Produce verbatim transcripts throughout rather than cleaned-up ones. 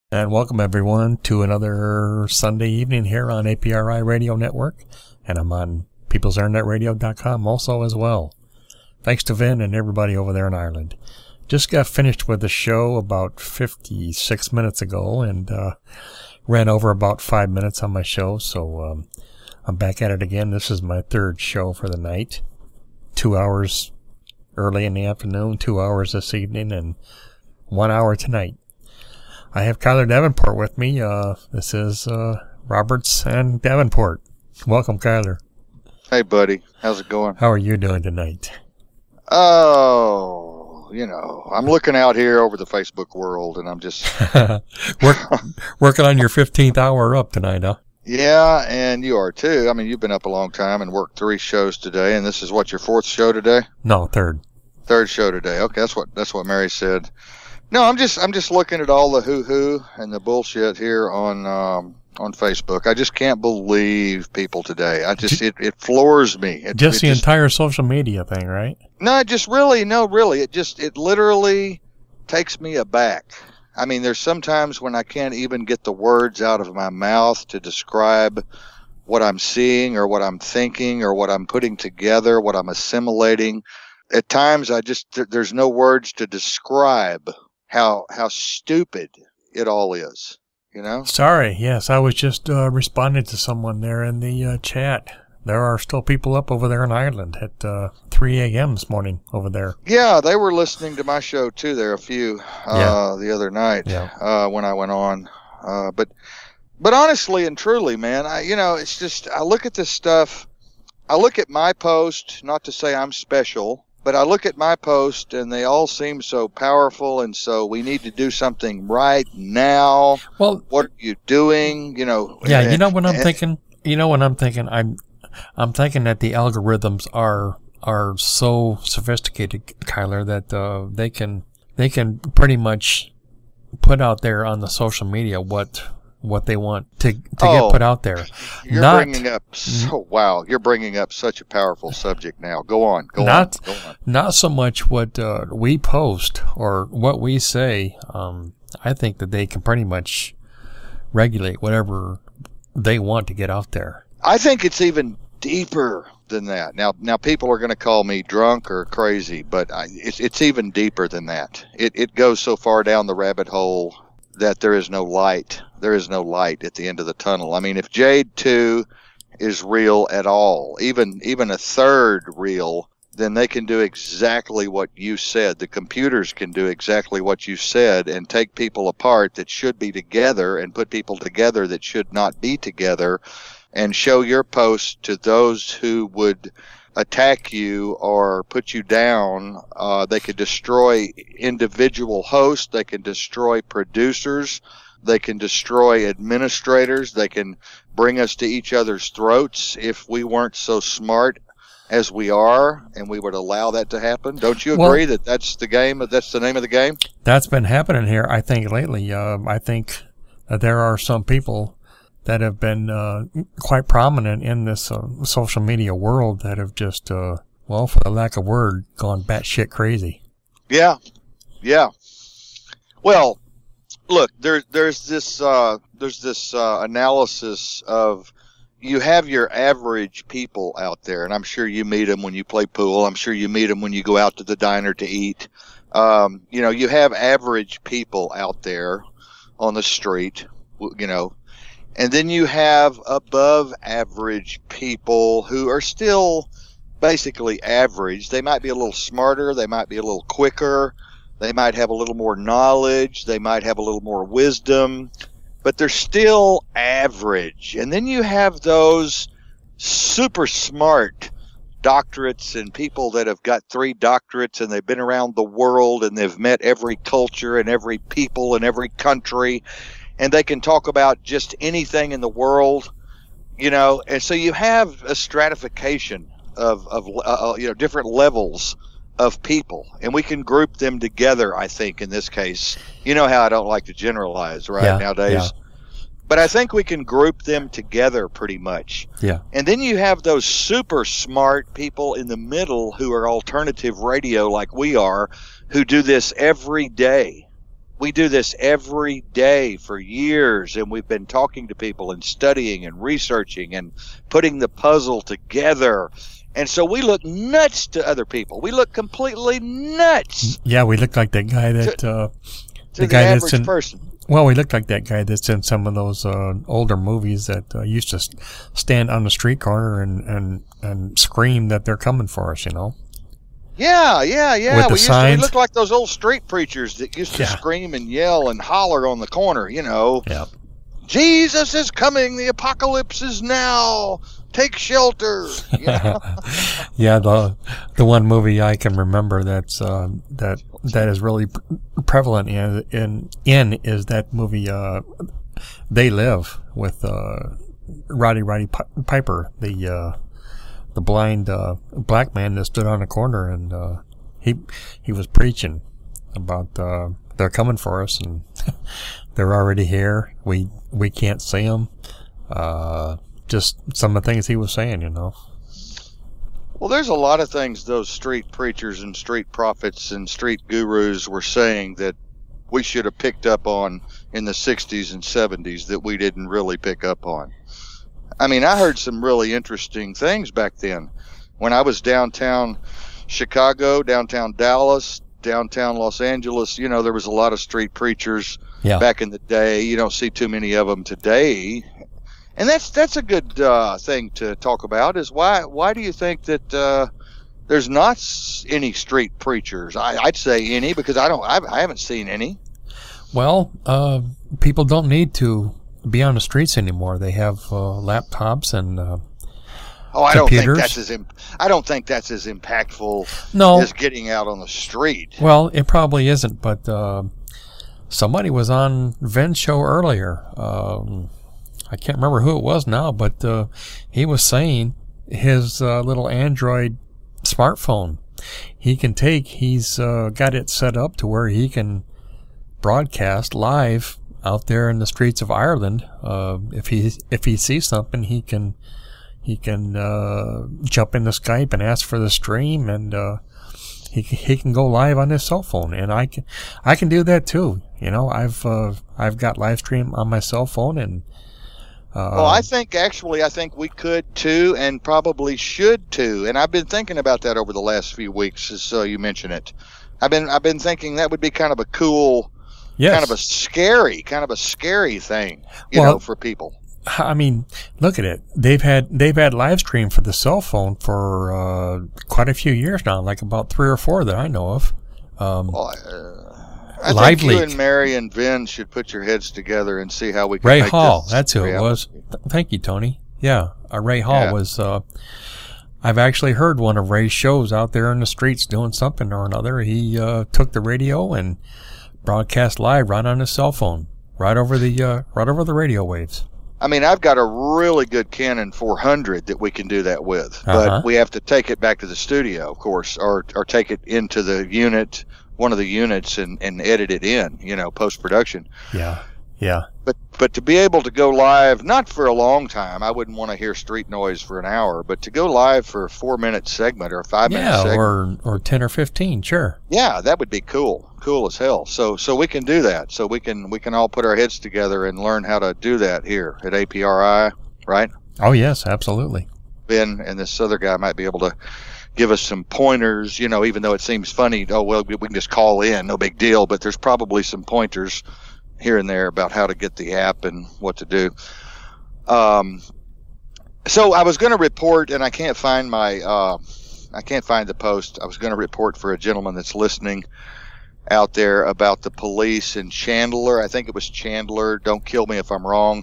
And welcome everyone to another Sunday evening here on A P R I Radio Network. And I'm on peoples internet radio dot com also as well. Thanks to Vin and everybody over there in Ireland. Just got finished with the show about fifty-six minutes ago and uh, ran over about five minutes on my show. So um, I'm back at it again. This is my third show for the night. Two hours early in the afternoon, two hours this evening, and one hour tonight. I have Kyler Davenport with me. Uh, this is uh, Roberts and Davenport. Welcome, Kyler. Hey, buddy. How's it going? How are you doing tonight? Oh, you know, I'm looking out here over the Facebook world, and I'm just... Work, working on your fifteenth hour up tonight, huh? Yeah, and you are, too. I mean, you've been up a long time and worked three shows today, and this is, what, your fourth show today? No, third. Third show today. Okay, that's what that's what Mary said. No, I'm just I'm just looking at all the hoo-hoo and the bullshit here on um, on Facebook. I just can't believe people today. I just it, it floors me. It, just it the just, entire social media thing, right? No, it just really no, really. It just it literally takes me aback. I mean, there's sometimes when I can't even get the words out of my mouth to describe what I'm seeing or what I'm thinking or what I'm putting together, what I'm assimilating. At times, I just th- there's no words to describe how how stupid it all is, you know? Sorry, yes, I was just uh, responding to someone there in the uh, chat. There are still people up over there in Ireland at uh, three a.m. this morning over there. Yeah, they were listening to my show, too. There a few uh, yeah. the other night yeah. uh, when I went on. Uh, but but honestly and truly, man, I you know, it's just, I look at this stuff, I look at my post, not to say I'm special, but I look at my post, and they all seem so powerful, and so we need to do something right now. Well, what are you doing? You know. Yeah, and, you know what I'm and, thinking. You know what I'm thinking. I'm, I'm thinking that the algorithms are are so sophisticated, Kyler, that uh, they can they can pretty much put out there on the social media what. what they want to to oh, get put out there. You're not, bringing up so wow. You're bringing up such a powerful subject now. Go on. Go not, on. Go on. Not so much what uh, we post or what we say. Um, I think that they can pretty much regulate whatever they want to get out there. I think it's even deeper than that. Now, now people are going to call me drunk or crazy, but I, it's it's even deeper than that. It it goes so far down the rabbit hole that there is no light. There is no light at the end of the tunnel. I mean, if Jade two is real at all, even even a third real, then they can do exactly what you said. The computers can do exactly what you said and take people apart that should be together and put people together that should not be together and show your post to those who would attack you or put you down. Uh, they could destroy individual hosts. They can destroy producers. They can destroy administrators. They can bring us to each other's throats if we weren't so smart as we are, and we would allow that to happen. Don't you agree well, that that's the game? That's the name of the game? That's been happening here, I think, lately. Uh, I think that there are some people that have been uh, quite prominent in this uh, social media world that have just, uh, well, for the lack of word, gone batshit crazy. Yeah, yeah. Well, look, there, there's this, uh, there's this uh, analysis of you have your average people out there, and I'm sure you meet them when you play pool. I'm sure you meet them when you go out to the diner to eat. Um, you know, you have average people out there on the street, you know. And then you have above average people who are still basically average. They might be a little smarter. They might be a little quicker. They might have a little more knowledge. They might have a little more wisdom. But they're still average. And then you have those super smart doctorates and people that have got three doctorates and they've been around the world and they've met every culture and every people in every country. And they can talk about just anything in the world, you know. And so you have a stratification of, of uh, you know, different levels of people. And we can group them together, I think, in this case. You know how I don't like to generalize, right, yeah, nowadays? Yeah. But I think we can group them together pretty much. Yeah. And then you have those super smart people in the middle who are alternative radio like we are, who do this every day. we do this every day for years, and we've been talking to people and studying and researching and putting the puzzle together. And so we look nuts to other people. We look completely nuts. Yeah, we look like that guy that to, uh, to the guy the that's average in, person. Well, we look like that guy that's in some of those uh, older movies that uh, used to stand on the street corner and, and, and scream that they're coming for us, you know? Yeah, yeah, yeah. With the we, used signs. to, we look like those old street preachers that used to Yeah. scream and yell and holler on the corner, you know. Yeah. Jesus is coming. The apocalypse is now. Take shelter. You know? Yeah, the the one movie I can remember that's uh, that that is really prevalent in in, in is that movie uh, They Live with uh, Roddy Roddy Pi- Piper, the uh, the blind uh, black man that stood on the corner, and uh, he he was preaching about uh, they're coming for us and they're already here. We we can't see them. Uh, just some of the things he was saying, you know. Well, there's a lot of things those street preachers and street prophets and street gurus were saying that we should have picked up on in the sixties and seventies that we didn't really pick up on. I mean, I heard some really interesting things back then. When I was downtown Chicago, downtown Dallas, downtown Los Angeles, you know, there was a lot of street preachers Yeah. back in the day. You don't see too many of them today. And that's that's a good uh, thing to talk about. Is why why do you think that uh, there's not s- any street preachers? I, I'd say any because I don't I've, I haven't seen any. Well, uh, people don't need to be on the streets anymore. They have uh, laptops and uh, Oh, I don't think computers. that's as imp- I don't think that's as impactful no. as getting out on the street. Well, it probably isn't, but uh, somebody was on Vin's show earlier. Um, I can't remember who it was now, but uh, he was saying his uh, little Android smartphone, he can take, he's uh, got it set up to where he can broadcast live out there in the streets of Ireland. Uh, if he if he sees something, he can he can uh, jump into Skype and ask for the stream, and uh, he he can go live on his cell phone, and I can I can do that too. You know, I've uh, I've got live stream on my cell phone, and uh, Well, I think actually, I think we could too, and probably should too. And I've been thinking about that over the last few weeks, as uh, you mention it. I've been I've been thinking that would be kind of a cool, yes. kind of a scary, kind of a scary thing, you Well, know, for people. I mean, look at it. They've had they've had live stream for the cell phone for uh, quite a few years now, like about three or four that I know of. Um, Well, uh, I Live think you Leak. and Mary and Vin should put your heads together and see how we can Ray make Hall, this that's who it reality. was. Th- Thank you, Tony. Yeah, uh, Ray Hall Yeah. was. Uh, I've actually heard one of Ray's shows out there in the streets doing something or another. He uh, took the radio and broadcast live right on his cell phone, right over the uh, right over the radio waves. I mean, I've got a really good Canon four hundred that we can do that with, Uh-huh. but we have to take it back to the studio, of course, or or take it into the unit, one of the units, and, and edit it in, you know, post production. Yeah, yeah, But but to be able to go live, not for a long time, I wouldn't want to hear street noise for an hour, but to go live for a four minute segment or a five minute yeah, segment, or or ten or fifteen, sure. yeah, that would be cool, cool as hell. So so we can do that. So we can we can all put our heads together and learn how to do that here at A P R I, right? Oh yes, absolutely. Ben and this other guy might be able to give us some pointers, you know, even though it seems funny. Oh, well, we we can just call in, no big deal, but there's probably some pointers here and there about how to get the app and what to do. Um, so I was going to report, and I can't find my, uh, I can't find the post. I was going to report for a gentleman that's listening out there about the police in Chandler. I think it was Chandler. Don't kill me if I'm wrong.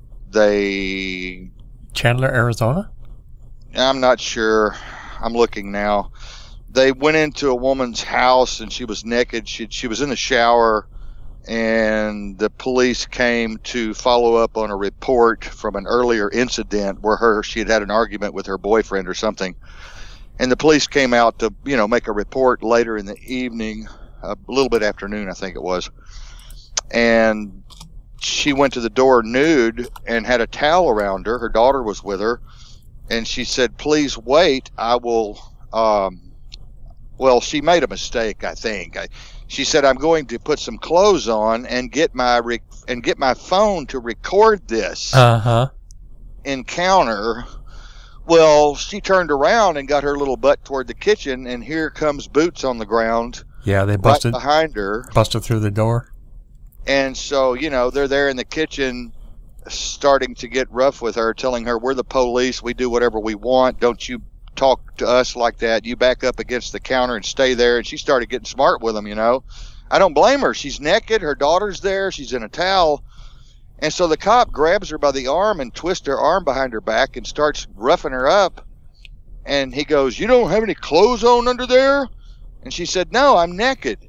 They, Chandler, Arizona. I'm not sure. I'm looking now. They went into a woman's house and she was naked. She she was in the shower, and the police came to follow up on a report from an earlier incident where her she had had an argument with her boyfriend or something. And the police came out to, you know, make a report later in the evening, a little bit afternoon, I think it was. And she went to the door nude and had a towel around her. Her daughter was with her. And she said, please wait, I will, um, well, she made a mistake, I think. I, She said, I'm going to put some clothes on and get my re- and get my phone to record this Uh-huh. encounter. Well, she turned around and got her little butt toward the kitchen, and here comes Boots on the ground. Yeah, they right busted behind her. busted through the door. And so, you know, they're there in the kitchen starting to get rough with her, telling her, we're the police. We do whatever we want. Don't you talk to us like that. You back up against the counter and stay there. And she started getting smart with them, you know. I don't blame her. She's naked. Her daughter's there. She's in a towel. And so the cop grabs her by the arm and twists her arm behind her back and starts roughing her up. And he goes, you don't have any clothes on under there? And she said, no, I'm naked.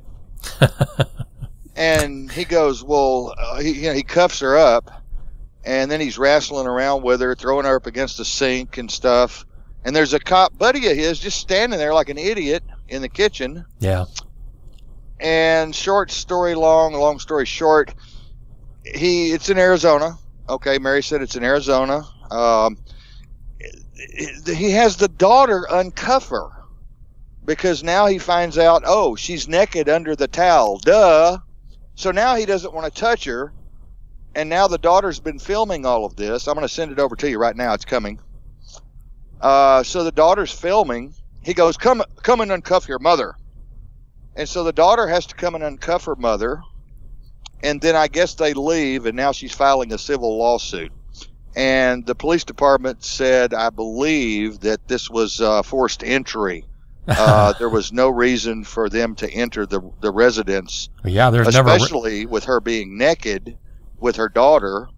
And he goes, well, uh, he, you know, he cuffs her up. And then he's wrestling around with her, throwing her up against the sink and stuff. And there's a cop buddy of his just standing there like an idiot in the kitchen. Yeah. And short story long, long story short, he it's in Arizona. Okay, Mary said it's in Arizona. Um, he has the daughter uncuff her because now he finds out, oh, she's naked under the towel. Duh. So now he doesn't want to touch her. And now the daughter's been filming all of this. I'm going to send it over to you right now. It's coming. Uh, so the daughter's filming. He goes, come, come and uncuff your mother. And so the daughter has to come and uncuff her mother. And then I guess they leave, and now she's filing a civil lawsuit. And the police department said, I believe, that this was uh, forced entry. Uh, there was no reason for them to enter the the residence. Yeah, there's never, especially with her being naked with her daughter.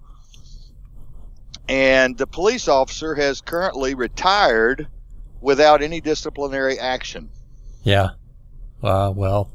And the police officer has currently retired without any disciplinary action. Yeah. Uh, well,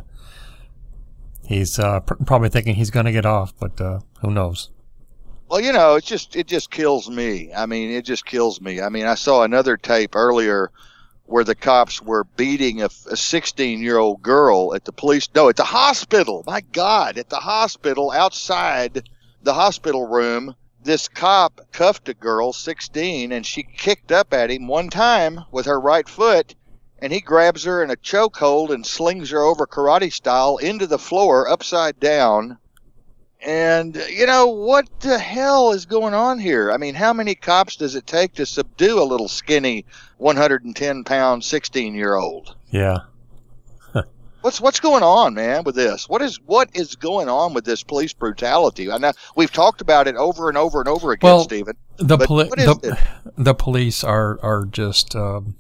he's uh, pr- probably thinking he's going to get off, but uh, who knows? Well, you know, it's just it just kills me. I mean, it just kills me. I mean, I saw another tape earlier where the cops were beating a sixteen-year-old girl at the police. No, at the hospital. My God, at the hospital, outside the hospital room, this cop cuffed a girl, sixteen, and she kicked up at him one time with her right foot, and he grabs her in a chokehold and slings her over karate style into the floor upside down. And, you know, what the hell is going on here? I mean, how many cops does it take to subdue a little skinny one hundred ten pound sixteen-year-old? Yeah. What's what's going on, man, with this? What is what is going on with this police brutality? I know we've talked about it over and over and over again, well, Stephen. The, poli- what is the, it? the police are, are just, um,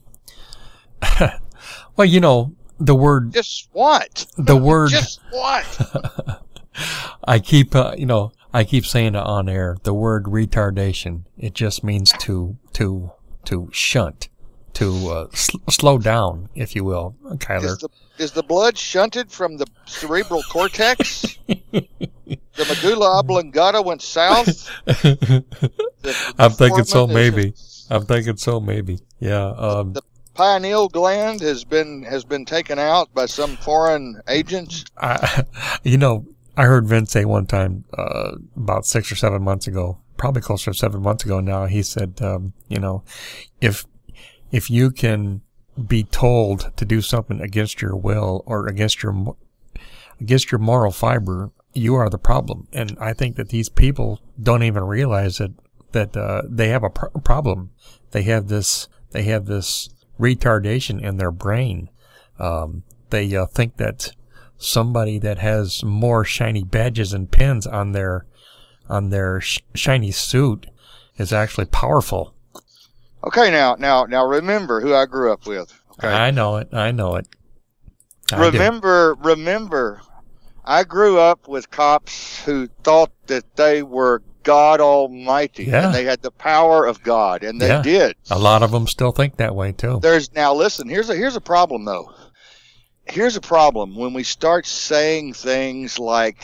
well, you know, the word... Just what? The word... Just what? I keep, uh, you know, I keep saying it on air. The word retardation. It just means to, to, to shunt, to uh, sl- slow down, if you will, Kyler. Is the, is the blood shunted from the cerebral cortex? The medulla oblongata went south? The, the I'm thinking so, foramen maybe. is- I'm thinking so, maybe. Yeah. Um, the pineal gland has been has been taken out by some foreign agent. I, you know, I heard Vince say one time, uh, about six or seven months ago, probably closer to seven months ago now, he said, um, you know, if, if you can be told to do something against your will or against your, against your moral fiber, you are the problem. And I think that these people don't even realize that, that, uh, they have a pr- problem. They have this, they have this retardation in their brain. Um, they, uh, think that somebody that has more shiny badges and pins on their on their sh- shiny suit is actually powerful. Okay, now, now, now, remember who I grew up with. Okay, I know it. I know it. I remember, do. remember, I grew up with cops who thought that they were God Almighty, yeah. and they had the power of God, and they yeah. did. A lot of them still think that way too. There's now. Listen, here's a here's a problem though. Here's a problem when we start saying things like,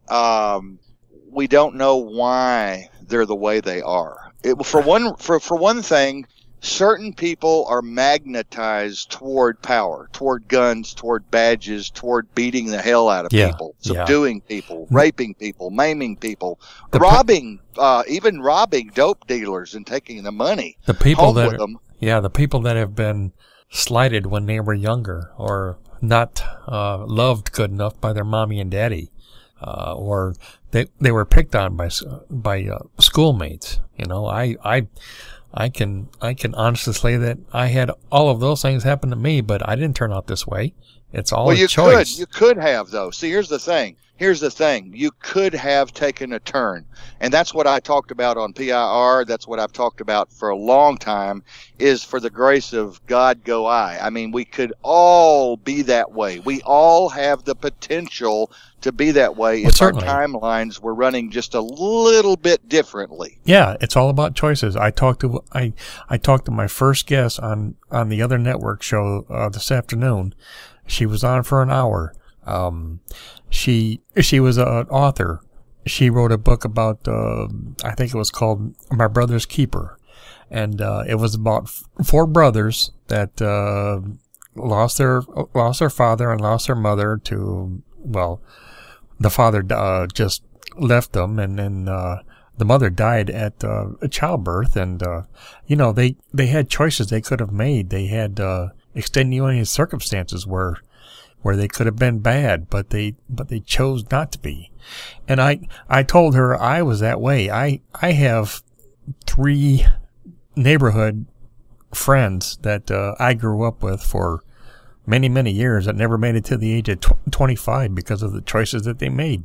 um, we don't know why they're the way they are. It, for one, for, for one thing, certain people are magnetized toward power, toward guns, toward badges, toward beating the hell out of yeah, people, yeah. subduing people, raping people, maiming people, the robbing, pe- uh, even robbing dope dealers and taking the money. The people home that, with them. yeah, the people that have been slighted when they were younger, or not uh, loved good enough by their mommy and daddy, uh, or they they were picked on by by uh, schoolmates. You know, I I I can I can honestly say that I had all of those things happen to me, but I didn't turn out this way. It's all well, a you choice. could you could have though. See, here's the thing. Here's the thing. You could have taken a turn. And that's what I talked about on P I R. That's what I've talked about for a long time, is for the grace of God go I. I mean, we could all be that way. We all have the potential to be that way Well, if certainly. our timelines were running just a little bit differently. Yeah, it's all about choices. I talked to I I talked to my first guest on on the other network show uh, this afternoon. She was on for an hour. Um, she she was an author. She wrote a book about uh, I think it was called My Brother's Keeper, and uh, it was about f- four brothers that uh, lost their lost their father and lost their mother to, well, the father uh, just left them, and then uh, the mother died at uh, childbirth, and uh, you know they they had choices they could have made. They had uh, extenuating circumstances where where they could have been bad, but they but they chose not to be. And I I told her I was that way. I I have three neighborhood friends that uh, I grew up with for many many years that never made it to the age of tw- twenty-five because of the choices that they made.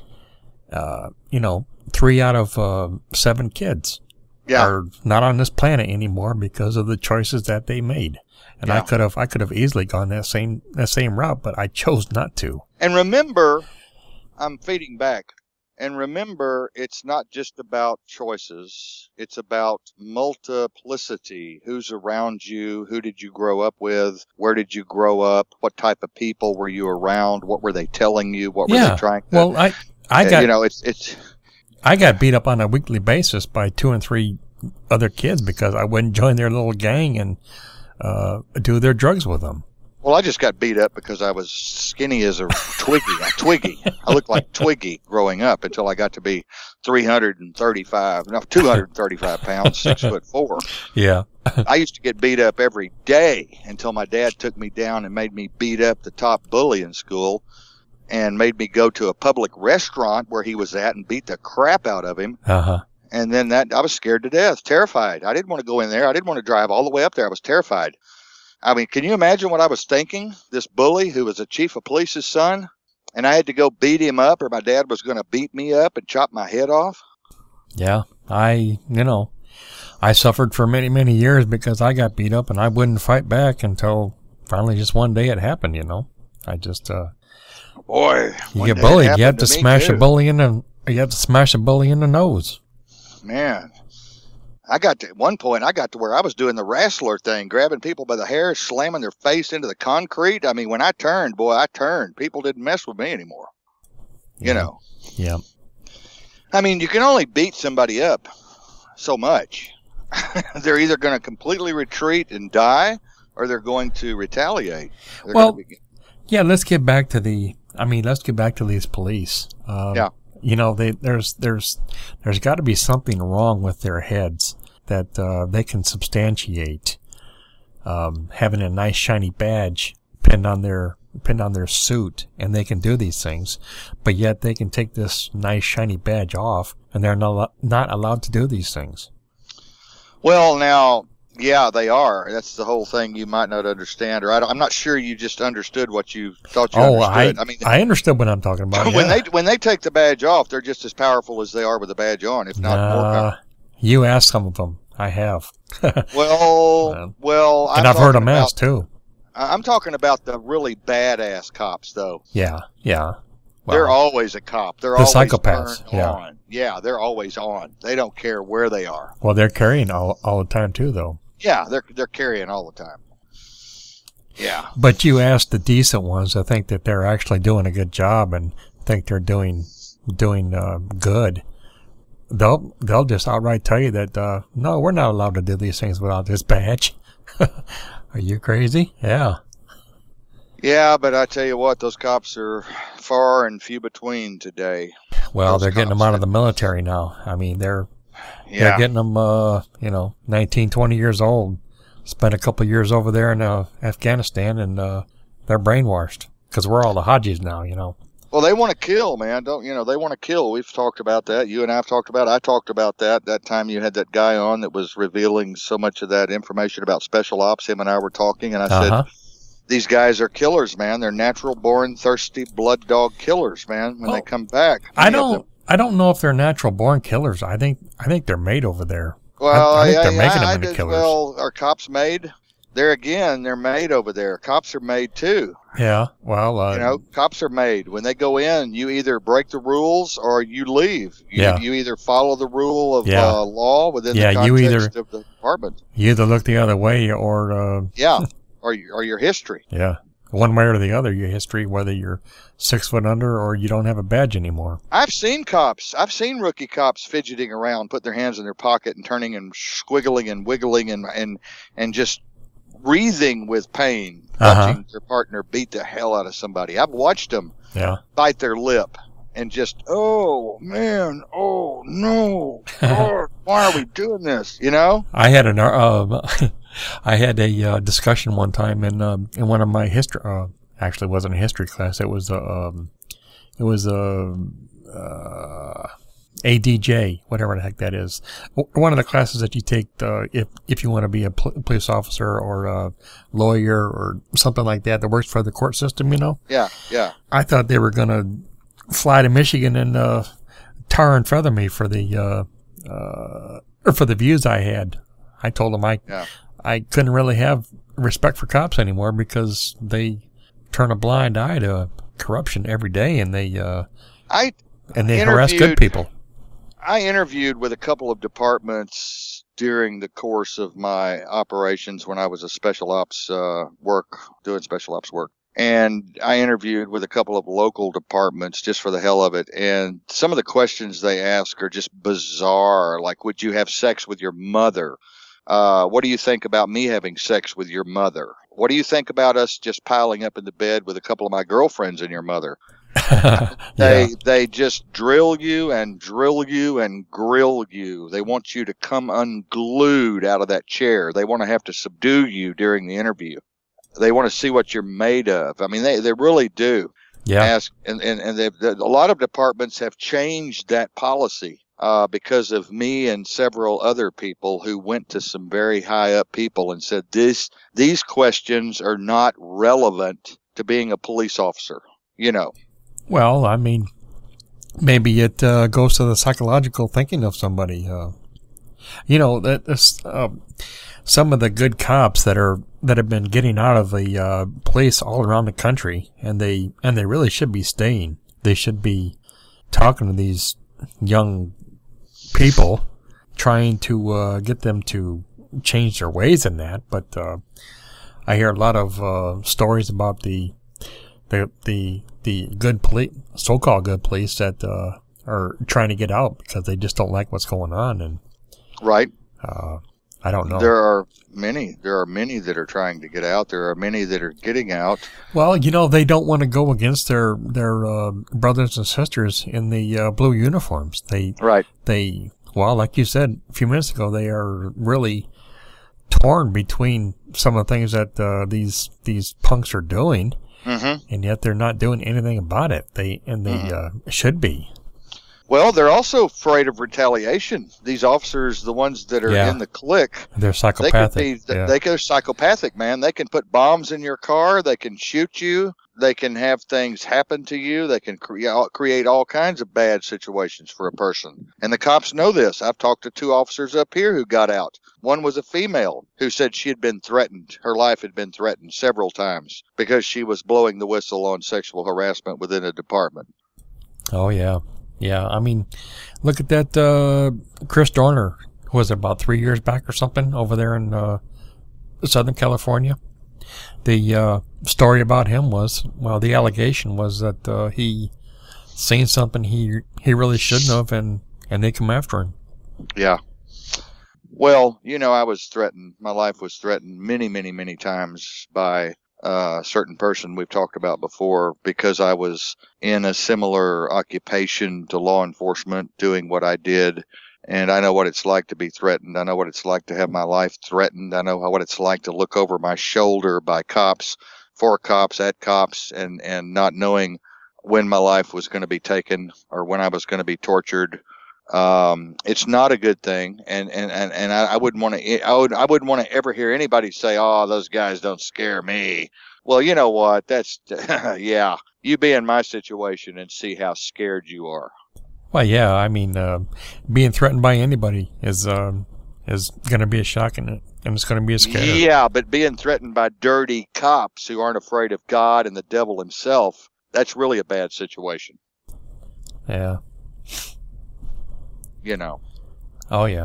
Uh, you know, three out of uh, seven kids Yeah. are not on this planet anymore because of the choices that they made. And I Yeah. could have, I could have easily gone that same, that same route, but I chose not to. And remember, I'm feeding back. And remember, it's not just about choices. It's about multiplicity. Who's around you? Who did you grow up with? Where did you grow up? What type of people were you around? What were they telling you? What were Yeah. they trying to Well, I, I uh, got, you know, it's, it's, I got beat up on a weekly basis by two and three other kids because I wouldn't join their little gang and, uh, do their drugs with them. well, I just got beat up because I was skinny as a Twiggy. A Twiggy. I looked like Twiggy growing up until I got to be three hundred thirty-five, no, two hundred thirty-five pounds, six foot four. Yeah. I used to get beat up every day until my dad took me down and made me beat up the top bully in school and made me go to a public restaurant where he was at and beat the crap out of him. Uh-huh. And then that, I was scared to death, terrified. I didn't want to go in there. I didn't want to drive all the way up there. I was terrified. I mean, can you imagine what I was thinking? This bully who was a chief of police's son, and I had to go beat him up, or my dad was going to beat me up and chop my head off. Yeah. I, you know, I suffered for many, many years because I got beat up and I wouldn't fight back until finally just one day it happened, you know. I just, uh, Boy, you one get day it bullied, you happened have to to me, smash a too. bully in the, you have to smash a bully in the nose. Man, I got to, at one point, I got to where I was doing the wrestler thing, grabbing people by the hair, slamming their face into the concrete. I mean, when I turned, boy, I turned. People didn't mess with me anymore. You Yeah. know, Yeah. I mean, you can only beat somebody up so much. They're either going to completely retreat and die, or they're going to retaliate. They're Well, gonna be, Yeah, let's get back to the, I mean, let's get back to these police. Um, Yeah. You know, they, there's, there's, there's got to be something wrong with their heads that, uh, they can substantiate, um, having a nice shiny badge pinned on their, pinned on their suit, and they can do these things, but yet they can take this nice shiny badge off and they're not, not allowed to do these things. well, now, yeah, they are. That's the whole thing you might not understand, or I don't, I'm not sure you just understood what you thought you Oh, I, understood. I mean, I understood what I'm talking about. when yeah. they when they take the badge off, they're just as powerful as they are with the badge on, if not more Nah, powerful. you asked some of them. I have. Well, Um, well, I'm and I've heard talking them about, asked too. I- I'm talking about the really badass cops, though. Yeah, yeah. They're Well, always a cop. They're The always psychopaths, turned yeah. on. Yeah, they're always on. They don't care where they are. well, they're carrying all all the time too, though. Yeah, they're they're carrying all the time. Yeah. But you ask the decent ones that think that they're actually doing a good job and think they're doing doing uh, good. They'll they'll just outright tell you that uh, no, we're not allowed to do these things without this badge. Are you crazy? Yeah. Yeah, but I tell you what, those cops are far and few between today. Well, Those they're getting them cops out of that- the military now. I mean, they're Yeah. they're getting them, uh, you know, nineteen, twenty years old, spent a couple of years over there in uh, Afghanistan, and uh, they're brainwashed because we're all the Hajis now, you know. Well, they want to kill, man. Don't you know? They want to kill. We've talked about that. You and I have talked about it. I talked about that. That time you had that guy on that was revealing so much of that information about special ops. Him and I were talking, and I Uh-huh. said, these guys are killers, man. They're natural-born, thirsty blood dog killers, man. When Oh, they come back, I many of don't. them- I don't know if they're natural born killers. I think. I think they're made over there. Well, I, I think yeah, they're yeah, making I them into did- killers. Well, are cops made? There again, they're made over there. Cops are made too. Yeah. Well. Uh, You know, cops are made. When they go in, you either break the rules or you leave. You, Yeah. you either follow the rule of Yeah. uh, law within Yeah, the you context either- of the department. you either look the other way or. Uh, Yeah, or your- or your history. yeah. One way or the other, your history, whether you're six foot under or you don't have a badge anymore. I've seen cops. I've seen rookie cops fidgeting around, putting their hands in their pocket and turning and squiggling and wiggling and and and just wreathing with pain, Uh-huh. watching their partner beat the hell out of somebody. I've watched them Yeah. bite their lip and just, oh man, oh no, God, why are we doing this? You know? I had an uh, I had a uh, discussion one time in uh, in one of my history. Uh, actually, it wasn't a history class. It was a um, it was a uh, A D J, whatever the heck that is. W- One of the classes that you take uh, if if you want to be a pl- police officer or a lawyer or something like that that works for the court system. You know, Yeah, yeah. I thought they were gonna fly to Michigan and uh, tar and feather me for the uh, uh, or for the views I had. I told them I Yeah. I couldn't really have respect for cops anymore because they turn a blind eye to corruption every day, and they uh, I and they harass good interviewed- people. I interviewed with a couple of departments during the course of my operations when I was a special ops uh, work, doing special ops work. And I interviewed with a couple of local departments just for the hell of it. And some of the questions they ask are just bizarre. Like, would you have sex with your mother? Uh, what do you think about me having sex with your mother? What do you think about us just piling up in the bed with a couple of my girlfriends and your mother? They Yeah. they just drill you and drill you and grill you. They want you to come unglued out of that chair. They want to have to subdue you during the interview. They want to see what you're made of. I mean, they, they really do Yeah. ask, and and and they've, a lot of departments have changed that policy uh, because of me and several other people who went to some very high up people and said this these questions are not relevant to being a police officer. You know. Well, I mean, maybe it uh, goes to the psychological thinking of somebody. Uh, you know, that this, uh, some of the good cops that are that have been getting out of the uh, police all around the country, and they and they really should be staying. They should be talking to these young people, trying to uh, get them to change their ways in that. But uh, I hear a lot of uh, stories about the the the the good police, so-called good police that uh, are trying to get out because they just don't like what's going on, and Right. uh, I don't know. There are many. There are many that are trying to get out. There are many that are getting out. Well, you know, they don't want to go against their their uh, brothers and sisters in the uh, blue uniforms. They Right. they well, like you said a few minutes ago, they are really torn between some of the things that uh, these these punks are doing, Mm-hmm. and yet they're not doing anything about it. They and they Mhm. uh, should be. Well, they're also afraid of retaliation. These officers, the ones that are Yeah. in the clique, They're they psychopathic. could be yeah. they go psychopathic, man. They can put bombs in your car. They can shoot you. They can have things happen to you. They can cre- create all kinds of bad situations for a person. And the cops know this. I've talked to two officers up here who got out. One was a female who said she had been threatened. Her life had been threatened several times because she was blowing the whistle on sexual harassment within a department. Oh yeah, yeah. I mean, look at that uh, Chris Dorner. Was it about three years back or something over there in uh, Southern California? The uh, story about him was, well, the allegation was that uh, he seen something he he really shouldn't have, and and they come after him. Yeah. Well, you know, I was threatened. My life was threatened many, many, many times by uh, a certain person we've talked about before because I was in a similar occupation to law enforcement, doing what I did. And I know what it's like to be threatened. I know what it's like to have my life threatened. I know how, what it's like to look over my shoulder by cops, for cops, at cops, and, and not knowing when my life was going to be taken or when I was going to be tortured. Um, it's not a good thing. And, and, and, and I, I wouldn't want to, I would, I wouldn't want to ever hear anybody say, oh, those guys don't scare me. Well, you know what? That's, yeah, you be in my situation and see how scared you are. Well, yeah, I mean, uh, being threatened by anybody is um, is going to be a shock, and, and it's going to be a scare. Yeah, but being threatened by dirty cops who aren't afraid of God and the devil himself, that's really a bad situation. Yeah. You know. Oh, yeah.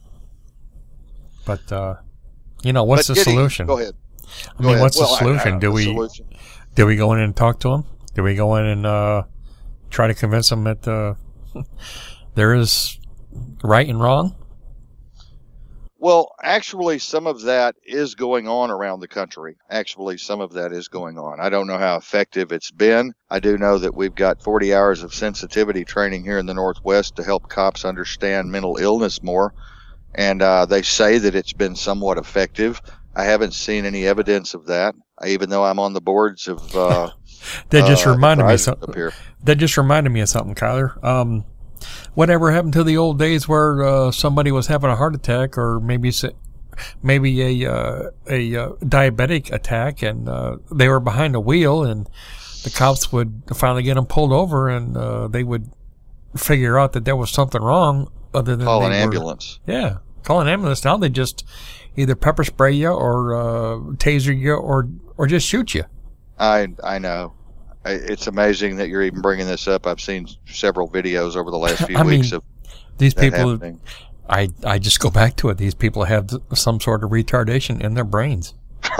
But, uh, you know, what's but the getting, solution? Go ahead. I go mean, ahead. what's well, the solution? I, I do the we solution. do we go in and talk to them? Do we go in and uh, try to convince them that uh, there is right and wrong? Well, actually, some of that is going on around the country. Actually, some of that is going on. I don't know how effective it's been. I do know that we've got forty hours of sensitivity training here in the Northwest to help cops understand mental illness more. And uh, they say that it's been somewhat effective. I haven't seen any evidence of that, even though I'm on the boards of. Uh, that just uh, reminded me of something. That just reminded me of something, Kyler. Um, whatever happened to the old days where uh, somebody was having a heart attack, or maybe maybe a uh, a uh, diabetic attack, and uh, they were behind the wheel, and the cops would finally get them pulled over, and uh, they would figure out that there was something wrong. Other than call an were, ambulance. Yeah, call an ambulance. Now they just either pepper spray you or uh, taser you or or just shoot you. I I know. It's amazing that you're even bringing this up. I've seen several videos over the last few I weeks mean, of these people. Happening. I I just go back to it. These people have some sort of retardation in their brains.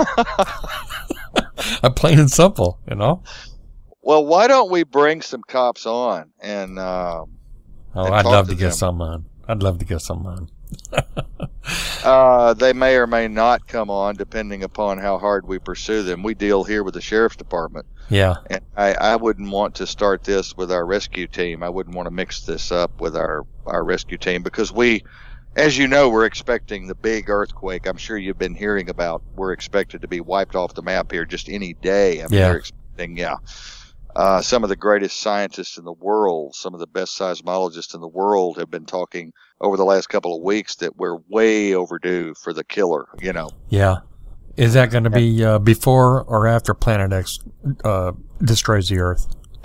I'm plain and simple, you know. Well, why don't we bring some cops on and? Uh, oh, and I'd love to, to get them. some on. I'd love to get some on. uh, they may or may not come on, depending upon how hard we pursue them. We deal here with the sheriff's department. Yeah. And I, I wouldn't want to start this with our rescue team. I wouldn't want to mix this up with our, our rescue team because we, as you know, we're expecting the big earthquake. I'm sure you've been hearing about. We're expected to be wiped off the map here just any day. I mean, yeah. they're expecting, yeah. Uh, some of the greatest scientists in the world, some of the best seismologists in the world have been talking over the last couple of weeks that we're way overdue for the killer, you know. Yeah. Is that going to be uh, before or after Planet X uh, destroys the Earth?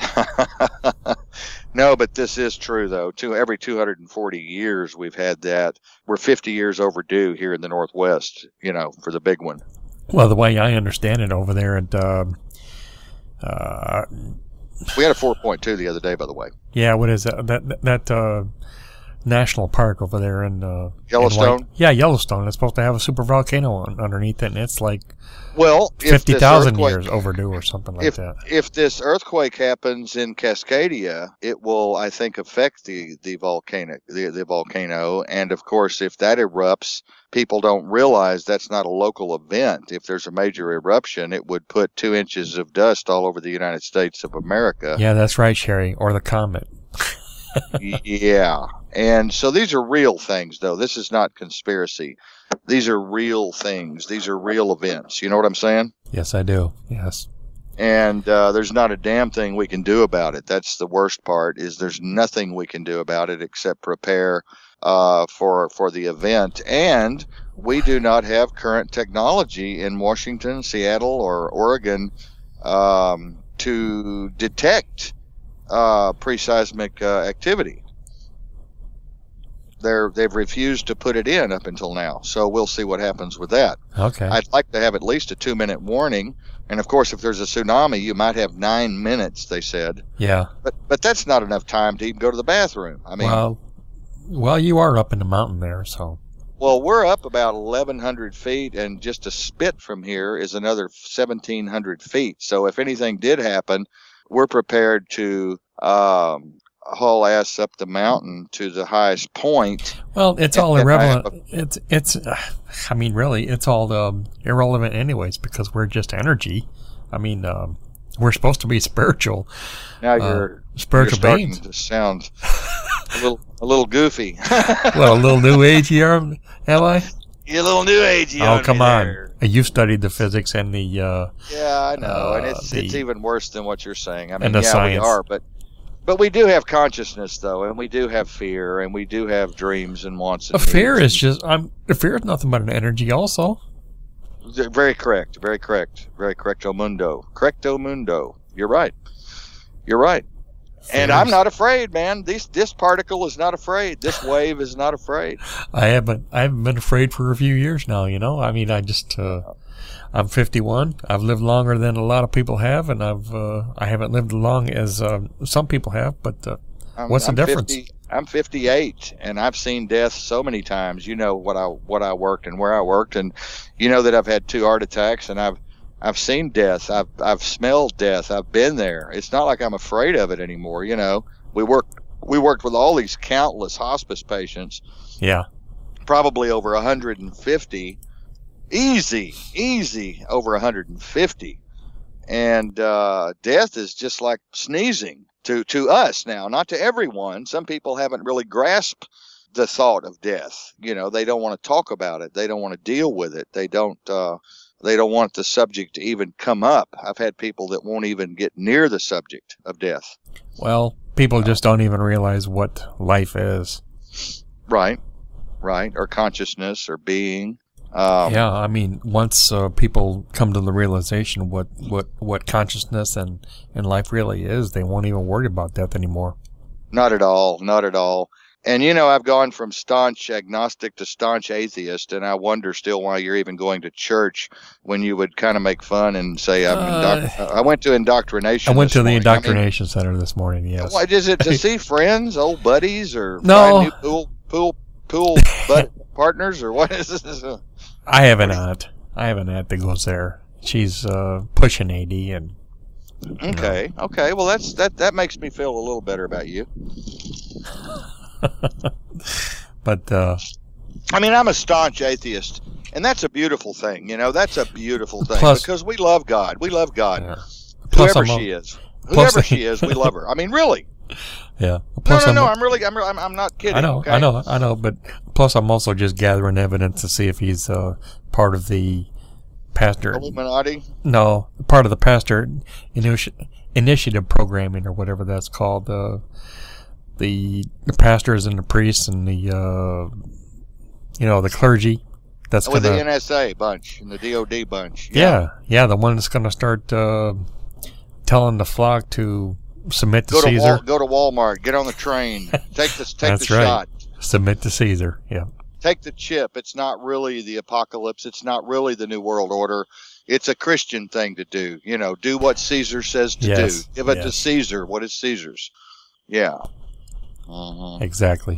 No, but this is true, though. Two, every two hundred forty years we've had that. We're fifty years overdue here in the Northwest, you know, for the big one. Well, the way I understand it over there at... Uh, uh, we had a four point two the other day, by the way. Yeah, what is that? That, that uh, national park over there in uh, Yellowstone. In yeah, Yellowstone. It's supposed to have a super volcano on, underneath it, and it's like well fifty thousand years overdue or something like if, that. If this earthquake happens in Cascadia, it will, I think, affect the the volcanic the the volcano, and of course, if that erupts, people don't realize that's not a local event. If there's a major eruption, it would put two inches of dust all over the United States of America. Yeah, that's right, Sherry, or the comet. Yeah. And so these are real things, though. This is not conspiracy. These are real things. These are real events. You know what I'm saying? Yes, I do. Yes. And uh, there's not a damn thing we can do about it. That's the worst part, is there's nothing we can do about it except prepare uh, for for the event. And we do not have current technology in Washington, Seattle, or Oregon um, to detect uh, pre-seismic uh, activity. They're, they've refused to put it in up until now. So we'll see what happens with that. Okay. I'd like to have at least a two-minute warning. And, of course, if there's a tsunami, you might have nine minutes, they said. Yeah. But but that's not enough time to even go to the bathroom. I mean, well, well, you are up in the mountain there, so. Well, we're up about eleven hundred feet, and just a spit from here is another seventeen hundred feet. So if anything did happen, we're prepared to um, haul ass up the mountain to the highest point. Well, it's all irrelevant. It's, it's, uh, I mean, really, it's all um, irrelevant anyways because we're just energy. I mean, um, we're supposed to be spiritual. Now you're, uh, spiritual you're starting beings. to sound a little, a little goofy. Well, a little new agey, am I? You're a little new agey. Oh, on come me on! there. You've studied the physics and the. Uh, Yeah, I know, uh, and it's the, it's even worse than what you're saying. I mean, and the yeah, science. we are, but but we do have consciousness, though, and we do have fear, and we do have dreams and wants. And a fear needs. is just. I'm. A fear is nothing but an energy, also. Very correct. Very correct. Very correcto mundo. Correcto mundo. You're right. You're right. And I'm not afraid, man. This this particle is not afraid. This wave is not afraid. I haven't. I haven't been afraid for a few years now. You know. I mean, I just. Uh, I'm fifty-one. I've lived longer than a lot of people have, and I've. Uh, I haven't lived as long as uh, some people have. But uh, I'm, what's I'm the difference? fifty, I'm fifty-eight, and I've seen death so many times. You know what I what I worked and where I worked, and you know that I've had two heart attacks, and I've. I've seen death. I've I've smelled death. I've been there. It's not like I'm afraid of it anymore. You know, we worked we worked with all these countless hospice patients. Yeah, probably over one hundred fifty. Easy, easy over one hundred fifty. And uh, death is just like sneezing to to us now, not to everyone. Some people haven't really grasped the thought of death. You know, they don't want to talk about it. They don't want to deal with it. They don't. Uh, They don't want the subject to even come up. I've had people that won't even get near the subject of death. Well, people just don't even realize what life is. Right, right, or consciousness, or being. Um, yeah, I mean, once uh, people come to the realization what, what, what consciousness and, and life really is, they won't even worry about death anymore. Not at all, not at all. And, you know, I've gone from staunch agnostic to staunch atheist, and I wonder still why you're even going to church when you would kind of make fun and say, I'm uh, indoct- I went to indoctrination. I went to morning. the indoctrination I mean, center this morning, yes. What, is it to see friends, old buddies, or no. find new pool, pool, pool bud- partners, or what is this? I have an aunt. I have an aunt that goes there. She's uh, pushing eighty, and okay, know. okay. Well, that's that. That makes me feel a little better about you. But uh, I mean, I'm a staunch atheist, and that's a beautiful thing. You know, that's a beautiful thing plus, because we love God. We love God. Yeah. Whoever she is, whoever she is, we love her. I mean, really. Yeah. Plus no, no, no. I'm, I'm really. I'm. I'm. I'm not kidding. I know. Okay? I know. I know. But plus, I'm also just gathering evidence to see if he's uh, part of the pastor Illuminati. No, part of the pastor initi- initiative programming or whatever that's called. Uh, the the pastors and the priests and the uh, you know the clergy. That's with gonna, the N S A bunch and the D O D bunch. Yeah, yeah, yeah the one that's going to start uh, telling the flock to submit to go to Caesar. Wal- go to Walmart. Get on the train. Take the take that's the right. shot. Submit to Caesar. Yeah. Take the chip. It's not really the apocalypse. It's not really the New World Order. It's a Christian thing to do. You know, do what Caesar says to yes, do. Give it yes. to Caesar what is Caesar's. Yeah. Uh-huh. Exactly.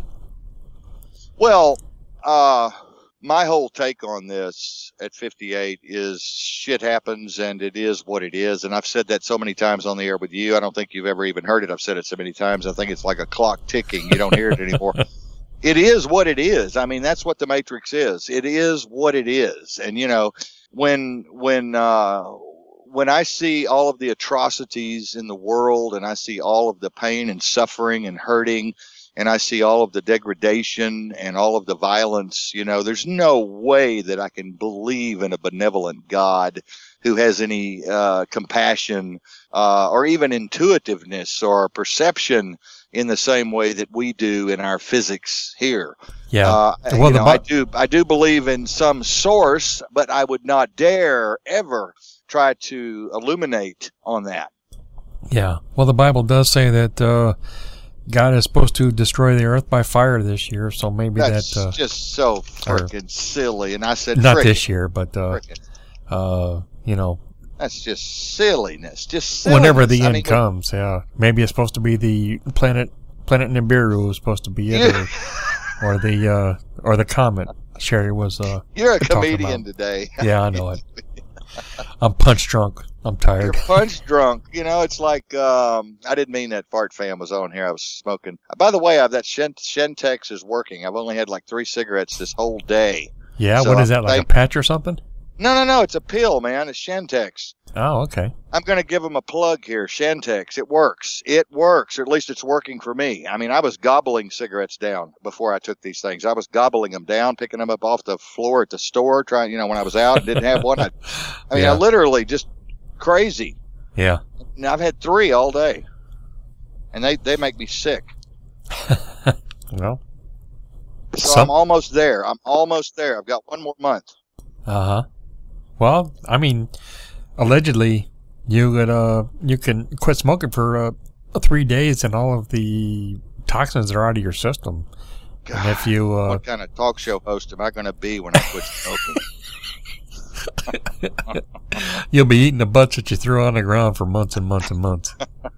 Well, uh, my whole take on this at fifty-eight is shit happens and it is what it is. And I've said that so many times on the air with you. I don't think you've ever even heard it. I've said it so many times. I think it's like a clock ticking. You don't hear it anymore. It is what it is. I mean, that's what the Matrix is. It is what it is. And, you know, when, when, uh, when I see all of the atrocities in the world and I see all of the pain and suffering and hurting and I see all of the degradation and all of the violence, you know, there's no way that I can believe in a benevolent God who has any uh, compassion uh, or even intuitiveness or perception in the same way that we do in our physics here. Yeah. Uh, well, you know, bu- I do I do believe in some source, but I would not dare ever try to illuminate on that. Yeah. Well, the Bible does say that uh, God is supposed to destroy the earth by fire this year, so maybe That's that... Uh, just so freaking silly. And I said Not frickin', this year, but, uh, frickin'. uh, you know... That's just silliness. Just silliness. Whenever the I end mean, comes, yeah. Maybe it's supposed to be the planet planet Nibiru is supposed to be it, or, or the uh, or the comet. Sherry was uh, You're a talking comedian about. today. Yeah, I know it. I'm punch drunk. I'm tired. You're punch drunk. You know, it's like, um, I didn't mean that Fart Fam was on here. I was smoking. By the way, I've, that Shen, Shentex is working. I've only had like three cigarettes this whole day. Yeah, So what is I'm that, like thank- a patch or something? No, no, no. It's a pill, man. It's Shantex. Oh, okay. I'm going to give them a plug here. Shantex. It works. It works. Or at least it's working for me. I mean, I was gobbling cigarettes down before I took these things. I was gobbling them down, picking them up off the floor at the store, trying, you know, when I was out and didn't have one. I, I mean, Yeah. I literally just crazy. Yeah. Now, I've had three all day, and they, they make me sick. Well. So Some- I'm almost there. I'm almost there. I've got one more month. Uh-huh. Well, I mean, allegedly, you could, uh, you can quit smoking for uh, three days and all of the toxins are out of your system. God, And if you, uh, what kind of talk show host am I going to be when I quit smoking? you'll be eating the butts that you threw on the ground for months and months and months.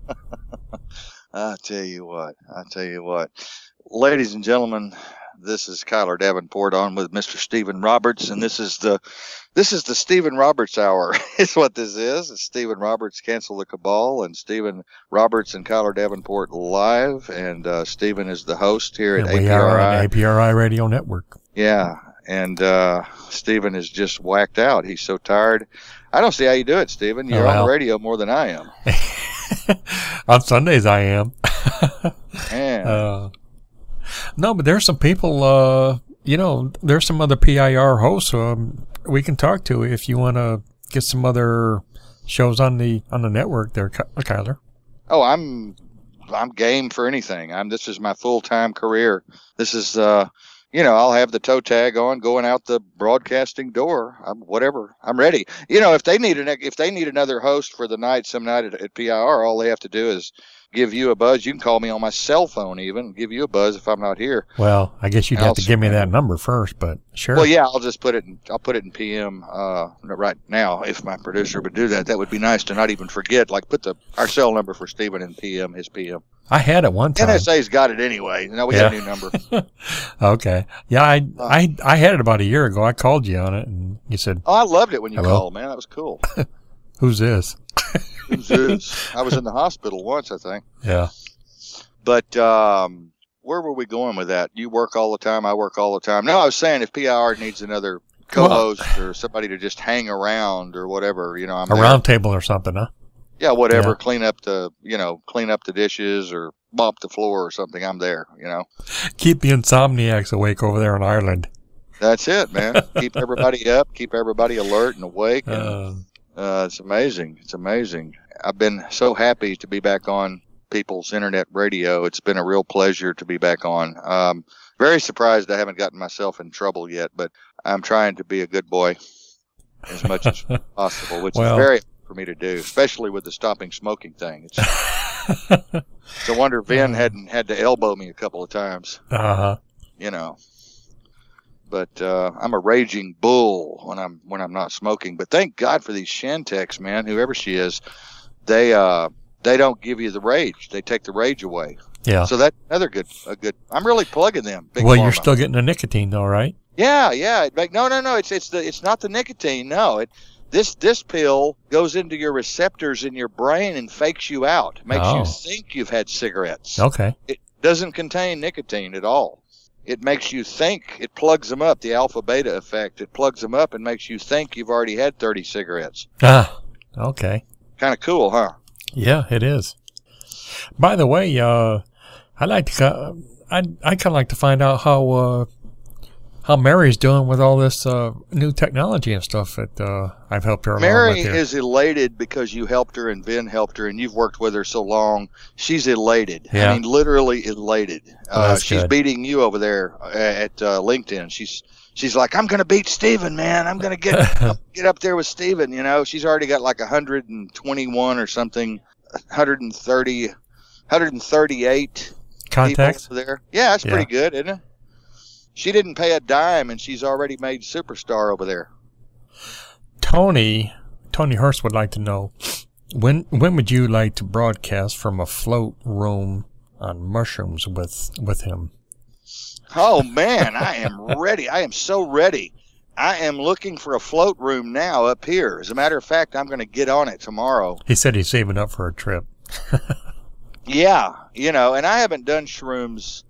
I tell you what. I tell you what. Ladies and gentlemen, this is Kyler Davenport on with Mister Stephen Roberts, and this is the this is the Stephen Roberts Hour. Is what this is. It's Stephen Roberts Cancel the Cabal, and Stephen Roberts and Kyler Davenport live, and uh, Stephen is the host here at And we A P R are I. on A P R I Radio Network. Yeah, and uh, Stephen is just whacked out. He's so tired. I don't see how you do it, Stephen. You're Oh, on well. the radio more than I am. On Sundays, I am. Man. Uh, no, but there's some people, uh, you know, there's some other P I R hosts um, we can talk to if you want to get some other shows on the on the network there, Ky- Kyler. Oh, I'm I'm game for anything. I'm this is my full time career. This is uh you know, I'll have the toe tag on going out the broadcasting door. I'm whatever. I'm ready. You know, if they need an if they need another host for the night some night at, at P I R, all they have to do is give you a buzz. You can call me on my cell phone even, give you a buzz if I'm not here. Well, I guess you'd I'll have to give me see. that number first, but sure. Well, yeah, I'll just put it in I'll put it in P M uh right now if my producer would do that. That would be nice to not even forget. Like put the our cell number for Stephen in P M, his P M. I had it one time. N S A's got it anyway. Now we got a Yeah. new number. Okay. Yeah, I, I I had it about a year ago. I called you on it, and you said, Oh, I loved it when you Hello? called, man. That was cool. "Who's this?" Who's this? I was in the hospital once, I think. Yeah. But um, where were we going with that? You work all the time. I work all the time. No, I was saying if P I R needs another co-host or somebody to just hang around or whatever, you know, I'm A there. round table or something, huh? Yeah, whatever. Yeah. Clean up the, you know, clean up the dishes or mop the floor or something. I'm there, you know. Keep the insomniacs awake over there in Ireland. That's it, man. Keep everybody up. Keep everybody alert and awake. And, Uh, Uh, it's amazing. It's amazing. I've been so happy to be back on People's Internet Radio. It's been a real pleasure to be back on. Um, very surprised I haven't gotten myself in trouble yet, but I'm trying to be a good boy as much as possible, which Well- is very hard for me to do, especially with the stopping smoking thing. It's, it's a wonder Vin hadn't had to elbow me a couple of times, uh-huh. you know. But uh, I'm a raging bull when I'm when I'm not smoking. But thank God for these Shantex, man. Whoever she is, they uh they don't give you the rage. They take the rage away. Yeah. So that's another good a good. I'm really plugging them. Big Well, you're Pharma. still getting the nicotine, though, right? Yeah, yeah. It make, no, no, no. It's it's the it's not the nicotine. No, it this this pill goes into your receptors in your brain and fakes you out. Makes Oh. you think you've had cigarettes. Okay. It doesn't contain nicotine at all. It makes you think. It plugs them up. The alpha beta effect. It plugs them up and makes you think you've already had thirty cigarettes. Ah, okay. Kind of cool, huh? Yeah, it is. By the way, uh, I like to, uh, I I kind of like to find out how uh, how Mary's doing with all this uh, new technology and stuff that uh, I've helped her along Mary with here. is elated because you helped her and Ben helped her and you've worked with her so long. She's elated. Yeah. I mean, literally elated. Oh, uh, that's she's good. beating you over there at uh, LinkedIn. She's she's like, I'm going to beat Steven, man. I'm going to get I'm get up there with Steven. You know, she's already got like one hundred twenty-one or something, one hundred thirty, one hundred thirty-eight Contacts? people there. Yeah, that's Yeah. pretty good, isn't it? She didn't pay a dime, and she's already made superstar over there. Tony, Tony Hurst would like to know, when when would you like to broadcast from a float room on mushrooms with with him? Oh, man, I am ready. I am so ready. I am looking for a float room now up here. As a matter of fact, I'm going to get on it tomorrow. He said he's saving up for a trip. Yeah, you know, and I haven't done shrooms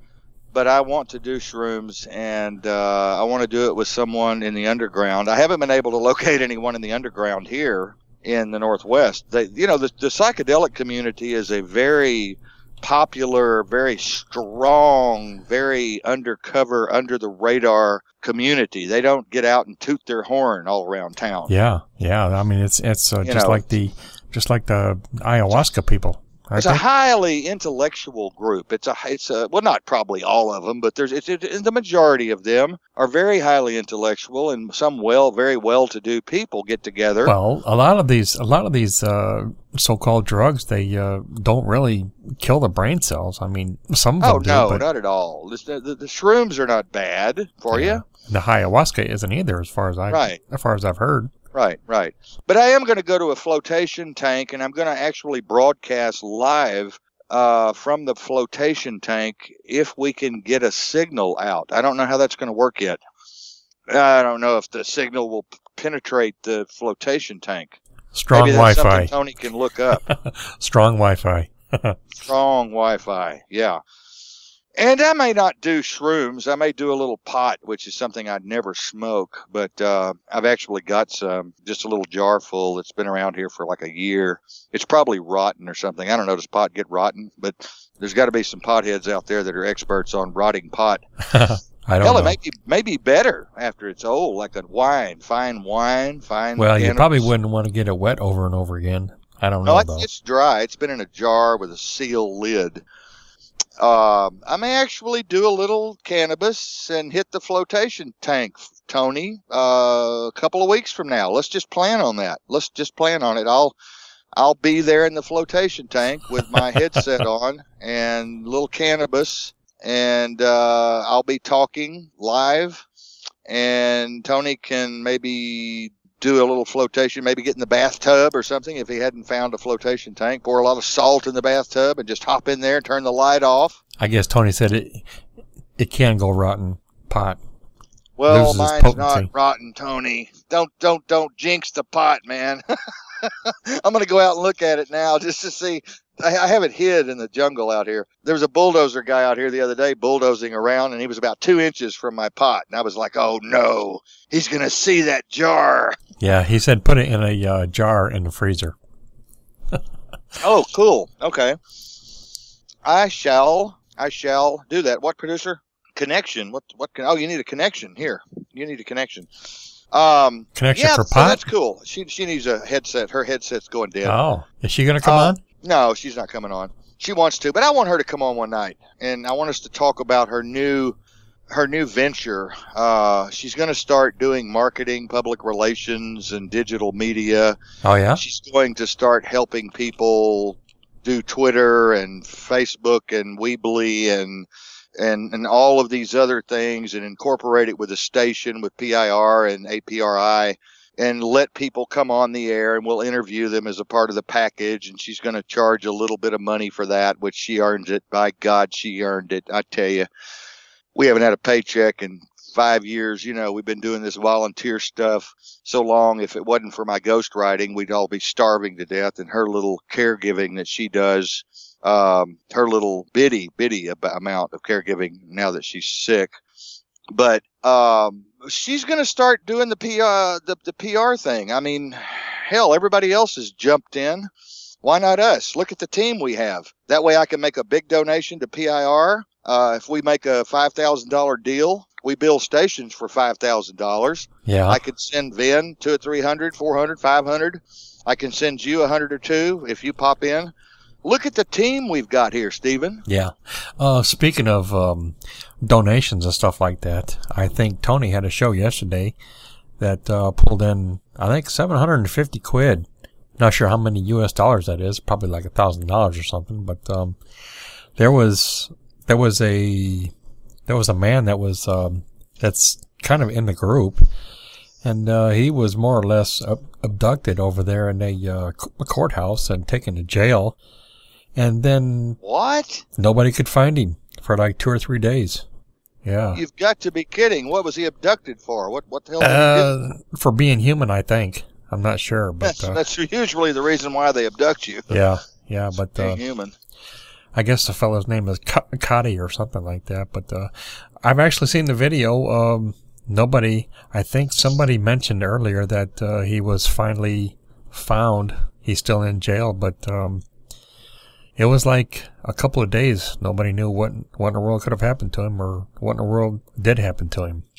but I want to do shrooms, and uh, I want to do it with someone in the underground. I haven't been able to locate anyone in the underground here in the Northwest. They, you know, the, the psychedelic community is a very popular, very strong, very undercover, under the radar community. They don't get out and toot their horn all around town. Yeah, yeah. I mean, it's it's uh, just know, like the just like the ayahuasca people. It's a highly intellectual group. It's a, it's a, well, not probably all of them, but there's, it's, it, the majority of them are very highly intellectual, and some well, very well-to-do people get together. Well, a lot of these, a lot of these uh, so-called drugs, they uh, don't really kill the brain cells. I mean, some of them oh, do. no, but not at all. The, the, the shrooms are not bad for yeah. you. The ayahuasca isn't either, as far as I, right. as far as I've heard. Right, right. But I am going to go to a flotation tank, and I'm going to actually broadcast live uh, from the flotation tank if we can get a signal out. I don't know how that's going to work yet. I don't know if the signal will p- penetrate the flotation tank. Strong Maybe that's Wi-Fi. something Tony can look up. Strong Wi-Fi. Strong Wi-Fi, yeah. And I may not do shrooms. I may do a little pot, which is something I'd never smoke. But uh, I've actually got some, just a little jar full that's been around here for like a year. It's probably rotten or something. I don't know, does pot get rotten? But there's got to be some potheads out there that are experts on rotting pot. I don't Hell, know. it may be, may be better after it's old, like a wine, fine wine, fine Well, cannabis. you probably wouldn't want to get it wet over and over again. I don't know, no, though. It's dry. It's been in a jar with a seal lid. Um, I may actually do a little cannabis and hit the flotation tank, Tony, uh, a couple of weeks from now. Let's just plan on that. Let's just plan on it. I'll, I'll be there in the flotation tank with my headset on and a little cannabis, and uh, I'll be talking live, and Tony can maybe do a little flotation, maybe get in the bathtub or something if he hadn't found a flotation tank, pour a lot of salt in the bathtub and just hop in there and turn the light off. I guess Tony said it it can go rotten, pot. Well, mine's not rotten, Tony. Don't don't don't jinx the pot, man. I'm going to go out and look at it now just to see. I, I have it hid in the jungle out here. There was a bulldozer guy out here the other day bulldozing around, and he was about two inches from my pot. And I was like, oh, no, he's going to see that jar. Yeah, he said put it in a uh, jar in the freezer. Oh, cool. Okay. I shall. I shall do that. What, producer? Connection. What? What? Can, oh, you need a connection. Here. You need a connection. Um, connection yeah, for so pot? That's cool. She she needs a headset. Her headset's going dead. Oh, is she going to come uh, on? No, she's not coming on. She wants to, but I want her to come on one night, and I want us to talk about her new her new venture. Uh, she's going to start doing marketing, public relations, and digital media. Oh, yeah? She's going to start helping people do Twitter and Facebook and Weebly and and and all of these other things, and incorporate it with a station with P I R and A P R I, and let people come on the air, and we'll interview them as a part of the package. And she's going to charge a little bit of money for that, which she earned it. By God, she earned it. I tell you, we haven't had a paycheck in five years. You know, we've been doing this volunteer stuff so long. If it wasn't for my ghostwriting, we'd all be starving to death. And her little caregiving that she does, um, her little bitty, bitty amount of caregiving now that she's sick. But, um, she's going to start doing the P R, the, the P R thing. I mean, hell, everybody else has jumped in. Why not us? Look at the team we have. That way I can make a big donation to P I R. Uh, if we make a five thousand dollars deal, we build stations for five thousand dollars. Yeah. I could send Vin two or three hundred, four hundred, five hundred. I can send you a hundred or two if you pop in. Look at the team we've got here, Stephen. Yeah. Uh, speaking of um, donations and stuff like that, I think Tony had a show yesterday that uh, pulled in, I think, seven hundred fifty quid. Not sure how many U S dollars that is. Probably like a thousand dollars or something. But um, there was there was a there was a man that was um, that's kind of in the group, and uh, he was more or less ab- abducted over there in a, uh, a courthouse and taken to jail. And then what? Nobody could find him for like two or three days. Yeah. You've got to be kidding. What was he abducted for? What what the hell? Uh, for being human, I think. I'm not sure, but that's, uh, that's usually the reason why they abduct you. Yeah, yeah, but being uh, human. I guess the fellow's name is Cotty or something like that. But uh, I've actually seen the video. Um, nobody, I think somebody mentioned earlier that uh, he was finally found. He's still in jail, but um, it was like a couple of days. Nobody knew what, what in the world could have happened to him or what in the world did happen to him.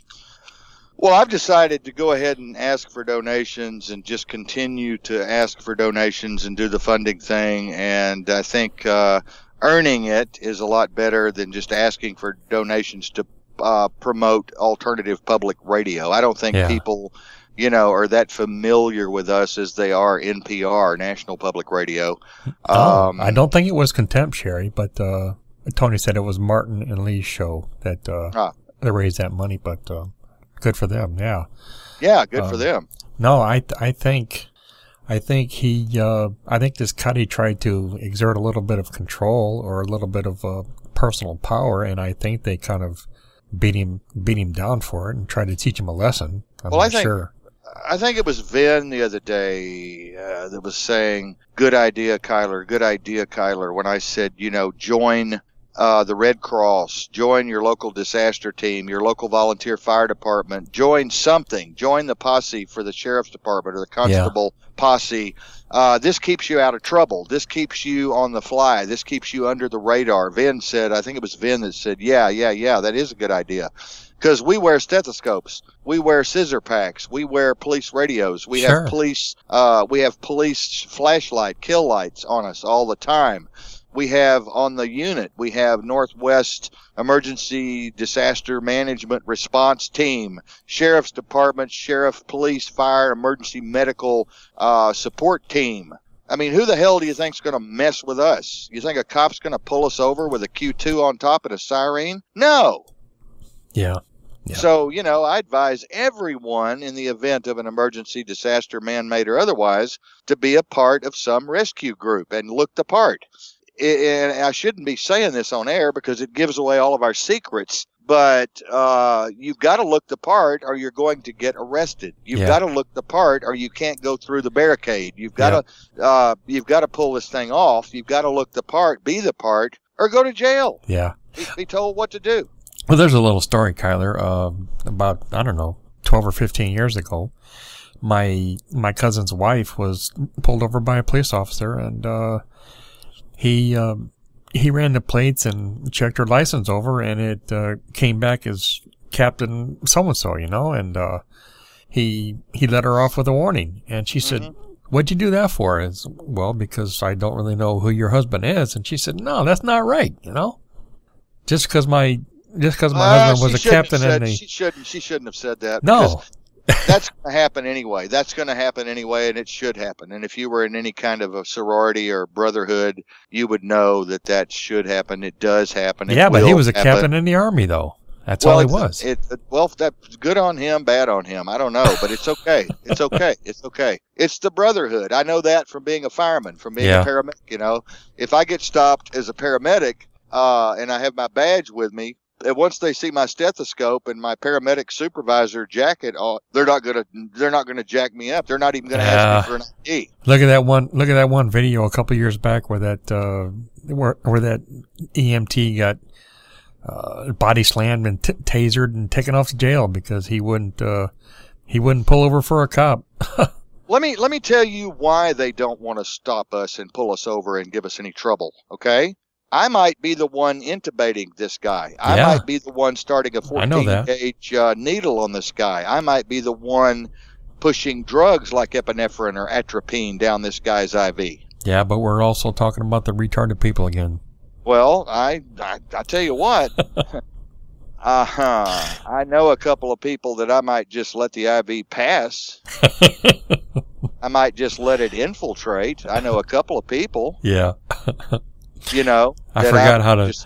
Well, I've decided to go ahead and ask for donations and just continue to ask for donations and do the funding thing. And I think uh, earning it is a lot better than just asking for donations to uh, promote alternative public radio. I don't think yeah. people, you know, are that familiar with us as they are N P R, National Public Radio. Oh, um, I don't think it was Contempt, Sherry, but uh, Tony said it was Martin and Lee's show that uh, ah. they raised that money, but... Uh, good for them, yeah. Yeah, good um, for them. No, I I think I think he uh, I think this Cuddy tried to exert a little bit of control or a little bit of uh, personal power, and I think they kind of beat him beat him down for it and tried to teach him a lesson. I'm well, not I think, sure. I think it was Vin the other day uh, that was saying, "Good idea, Kyler. Good idea, Kyler." When I said, you know, join. Uh, the Red Cross, join your local disaster team, your local volunteer fire department, join something, join the posse for the sheriff's department or the constable yeah. posse. Uh, this keeps you out of trouble. This keeps you on the fly. This keeps you under the radar. Vin said, I think it was Vin that said, yeah, yeah, yeah, that is a good idea. Because we wear stethoscopes, we wear scissor packs, we wear police radios, we sure. have police, uh, we have police flashlight, kill lights on us all the time. We have on the unit, we have Northwest Emergency Disaster Management Response Team, Sheriff's Department, Sheriff, Police, Fire, Emergency Medical uh, Support Team. I mean, who the hell do you think's going to mess with us? You think a cop's going to pull us over with a Q two on top and a siren? No. Yeah. Yeah. So, you know, I advise everyone in the event of an emergency, disaster, man-made or otherwise, to be a part of some rescue group and look the part. And I shouldn't be saying this on air because it gives away all of our secrets, but uh, you've got to look the part or you're going to get arrested. You've yeah. got to look the part or you can't go through the barricade. You've got yeah. to uh, you've got to pull this thing off. You've got to look the part, be the part, or go to jail. Yeah. Be, be told what to do. Well, there's a little story, Kyler, uh, about, I don't know, twelve or fifteen years ago. My my cousin's wife was pulled over by a police officer, and uh, he uh, he ran the plates and checked her license over, and it uh, came back as Captain so-and-so, you know, and uh, he he let her off with a warning. And she said, mm-hmm. What'd you do that for? It's, well, because I don't really know who your husband is. And she said, no, that's not right, you know. Just because my... Just because my uh, husband was a captain said, in the... She shouldn't, she shouldn't have said that. No. That's going to happen anyway. That's going to happen anyway, and it should happen. And if you were in any kind of a sorority or brotherhood, you would know that that should happen. It does happen. It yeah, but he was a happen. captain in the Army, though. That's well, all he was. It, it, well, that's good on him, bad on him. I don't know, but it's okay. It's okay. It's okay. It's the brotherhood. I know that from being a fireman, from being yeah. a paramedic. You know, if I get stopped as a paramedic uh, and I have my badge with me, and once they see my stethoscope and my paramedic supervisor jacket, oh, they're not gonna they're not gonna jack me up. They're not even gonna yeah. ask me for an I D. Look at that one. Look at that one video a couple of years back where that uh, where where that E M T got uh, body slammed and t- tasered and taken off to jail because he wouldn't uh, he wouldn't pull over for a cop. Let me let me tell you why they don't want to stop us and pull us over and give us any trouble. Okay. I might be the one intubating this guy. I yeah. might be the one starting a fourteen gauge uh, needle on this guy. I might be the one pushing drugs like epinephrine or atropine down this guy's I V. Yeah, but we're also talking about the retarded people again. Well, I I, I tell you what, uh-huh. I know a couple of people that I might just let the I V pass. I might just let it infiltrate. I know a couple of people. Yeah. You know, I forgot I how to. Just,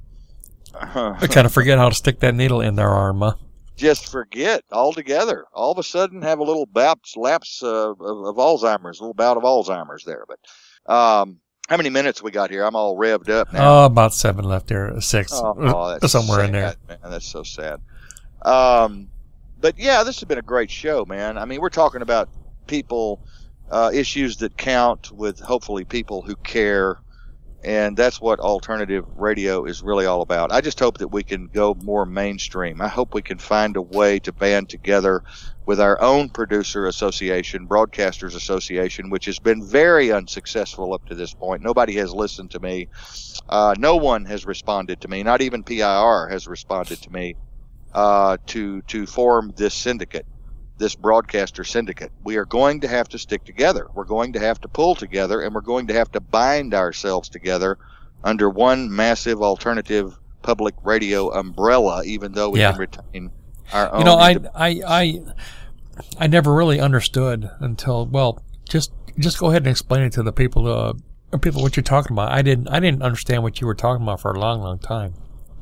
I kind of forget how to stick that needle in their arm. Huh? Just forget altogether. All of a sudden, have a little lapse, lapse uh, of, of Alzheimer's, a little bout of Alzheimer's there. But um, how many minutes we got here? I'm all revved up now. Oh, about seven left here, six, oh, oh, that's somewhere sad, in there. Man, that's so sad. Um, but yeah, this has been a great show, man. I mean, we're talking about people, uh, issues that count with hopefully people who care. And that's what alternative radio is really all about. I just hope that we can go more mainstream. I hope we can find a way to band together with our own producer association, Broadcasters Association, which has been very unsuccessful up to this point. Nobody has listened to me. Uh, no one has responded to me. Not even P I R has responded to me uh, to to form this syndicate, this broadcaster syndicate. We are going to have to stick together. We're going to have to pull together, and we're going to have to bind ourselves together under one massive alternative public radio umbrella, even though we yeah. can retain our own. You know, I, I, I, I never really understood until, well, just just go ahead and explain it to the people, uh, people what you're talking about. I didn't, I didn't understand what you were talking about for a long, long time.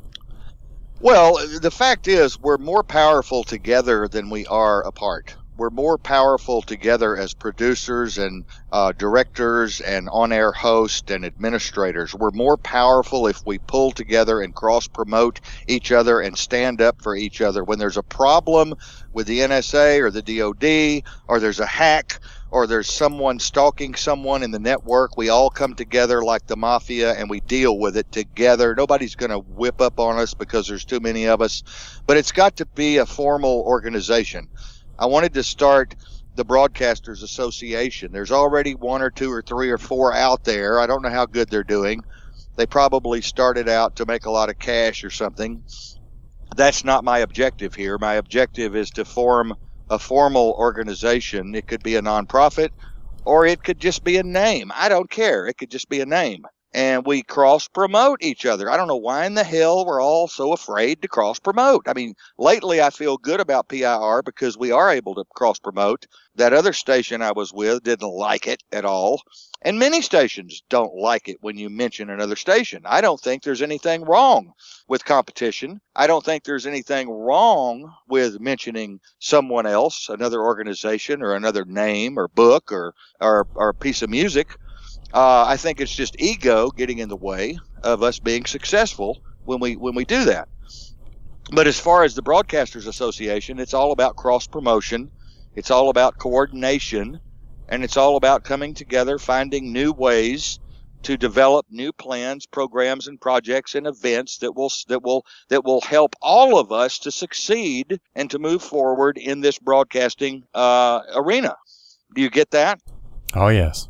Well, the fact is, we're more powerful together than we are apart. We're more powerful together as producers and uh, directors and on-air hosts and administrators. We're more powerful if we pull together and cross-promote each other and stand up for each other. When there's a problem with the N S A or the D O D, or there's a hack, or there's someone stalking someone in the network, we all come together like the mafia and we deal with it together. Nobody's going to whip up on us because there's too many of us, but it's got to be a formal organization. I wanted to start the Broadcasters Association. There's already one or two or three or four out there. I don't know how good they're doing. They probably started out to make a lot of cash or something. That's not my objective here. My objective is to form a formal organization. It could be a nonprofit, or it could just be a name. I don't care. It could just be a name. And we cross-promote each other. I don't know why in the hell we're all so afraid to cross-promote. I mean, lately I feel good about P I R because we are able to cross-promote. That other station I was with didn't like it at all. And many stations don't like it when you mention another station. I don't think there's anything wrong with competition. I don't think there's anything wrong with mentioning someone else, another organization or another name or book or, or, or a piece of music. Uh, I think it's just ego getting in the way of us being successful when we when we do that. But as far as the Broadcasters Association, it's all about cross-promotion. It's all about coordination. And it's all about coming together, finding new ways to develop new plans, programs, and projects and events that will that will that will help all of us to succeed and to move forward in this broadcasting uh, arena. Do you get that? Oh, yes.